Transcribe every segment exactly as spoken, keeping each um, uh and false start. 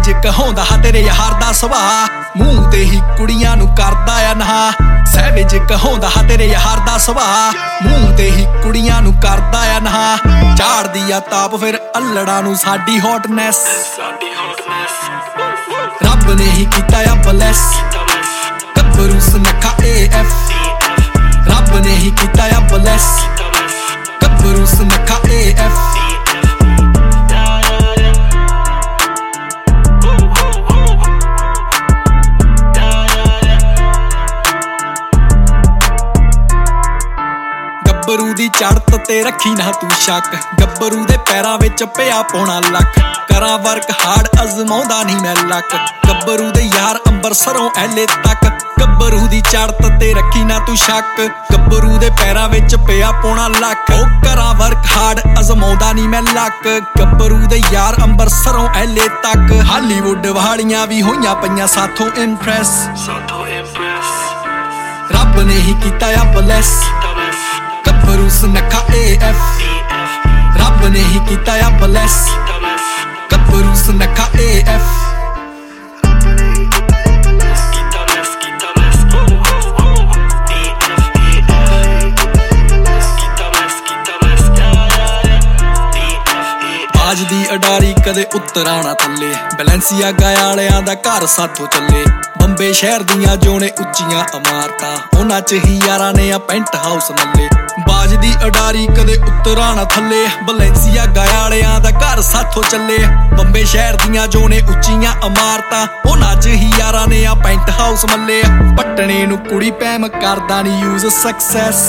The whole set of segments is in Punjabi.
ਸਹਿਜ ਕਹਾਉਂਦਾ ਤੇਰੇ ਯਾਰ ਦਾ ਸੁਭਾਅ ਮੂੰਹ ਤੇ ਹੀ ਕੁੜੀਆਂ ਨੂੰ ਕਰਦਾ ਆ ਨਹਾ ਸਹਿਜ ਕਹਾਉਂਦਾ ਤੇਰੇ ਯਾਰ ਦਾ ਸੁਭਾਅ ਮੂੰਹ ਤੇ ਹੀ ਕੁੜੀਆਂ ਨੂੰ ਕਰਦਾ ਆ ਨਹਾ ਝਾੜਦੀ ਆ ਤਾਪ ਫਿਰ ਅਲੜਾਂ ਨੂੰ ਸਾਡੀ ਹੌਟਨੈਸ ਰੱਬ ਨੇ ਹੀ ਕੀਤਾ ਆ ਬਲੈਸ ਗੱਭਰੂ ਸੁਨੱਖਾ ਏ ਐਫ ਰੱਬ ਨੇ ਹੀ ਕੀਤਾ ਆ ਬਲੈਸ ਗੱਭਰੂ ਸੁਨੱਖਾ ਏ ਐਫ ਗੱਭਰੂ ਦੀ ਚੜ੍ਹਤ ਤੇ ਰੱਖੀ ਨਾ ਤੂੰ ਸ਼ੱਕ ਗੱਭਰੂ ਦੇ ਪੈਰਾਂ ਵਿੱਚ ਪਿਆ ਪੌਣਾ ਲੱਖ ਕਰਾਂ ਵਰਕ ਹਾਰਡ ਅਜ਼ਮਾਉਂਦਾ ਨਹੀਂ ਮੈਂ ਲੱਕ ਗੱਭਰੂ ਦੇ ਯਾਰ ਅੰਬਰਸਰੋਂ ਐਲੇ ਤੱਕ ਗੱਭਰੂ ਦੀ ਚੜ੍ਹਤ ਤੇ ਰੱਖੀ ਨਾ ਤੂੰ ਸ਼ੱਕ ਗੱਭਰੂ ਦੇ ਪੈਰਾਂ ਵਿੱਚ ਪਿਆ ਪੌਣਾ ਲੱਖ ਉਹ ਕਰਾਂ ਵਰਕ ਹਾਰਡ ਅਜ਼ਮਾਉਂਦਾ ਨਹੀਂ ਮੈਂ ਲੱਕ ਗੱਭਰੂ ਦੇ ਯਾਰ ਅੰਬਰਸਰੋਂ ਐਲੇ ਤੱਕ ਹਾਲੀਵੁੱਡ ਵਾਲੀਆਂ ਵੀ ਹੋਈਆਂ ਪਈਆਂ ਸਾਥੋਂ ਇੰਪ੍ਰੈਸ ਰੱਬ ਨੇ ਹੀ ਕੀਤਾ ਆ ਬਲੈਸ ਗੱਭਰੂ ਸੁਨੱਖਾ ਏ ਐਫ ਰੱਬ ਨੇ ਹੀ ਕੀਤਾ ਆ ਬਲੈਸ ਗੱਭਰੂ ਸੁਨੱਖਾ ਏ ਐਫ ਬਾਜ ਦੀ ਅਡਾਰੀ ਕਦੇ ਉਤਰਾਣਾ ਥੱਲੇ ਬੈਲੈਂਸੀਆਗਾ ਵਾਲਿਆਂ ਦਾ ਘਰ ਸਾਥੋਂ ਚੱਲੇ ਬੰਬੇ ਸ਼ਹਿਰ ਦੀਆਂ ਜੋਨੇ ਉੱਚੀਆਂ ਇਮਾਰਤਾਂ ਉਹਨਾਂ ਚ ਹੀ ਯਾਰਾਂ ਨੇ ਆ ਪੈਂਟ ਹਾਊਸ ਨੱਲੇ ਬਾਜ ਦੀ ਅਡਾਰੀ ਕਦੇ ਉਤਰਾਣਾ ਥੱਲੇ ਬੈਲੈਂਸੀਆਗਾ ਵਾਲਿਆਂ ਦਾ ਘਰ ਸਾਥੋਂ ਚੱਲੇ ਬੰਬੇ ਸ਼ਹਿਰ ਦੀਆਂ ਜੋਨੇ ਉੱਚੀਆਂ ਇਮਾਰਤਾਂ ਉਹਨਾਂ ਚ ਹੀ ਯਾਰਾਂ ਨੇ ਆ ਪੈਂਟ ਹਾਊਸ ਮੱਲੇ ਪੱਟਣੇ ਨੂੰ ਕੁੜੀ ਪੈਮ ਕਰਦਾ ਨੀ ਯੂਜ਼ ਸਕਸੈਸ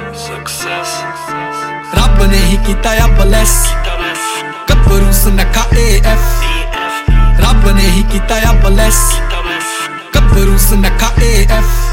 ਰੱਬ ਨੇ ਹੀ ਕੀਤਾ ਆ ਬਲੈਸ ਗੱਭਰੂ ਸੁਨੱਖਾ ਏ ਐਫ ਰੱਬ ਨੇ ਹੀ ਕੀਤਾ ਆ ਬਲੈਸ ਗੱਭਰੂ ਸੁਨੱਖਾ ਏ ਐਫ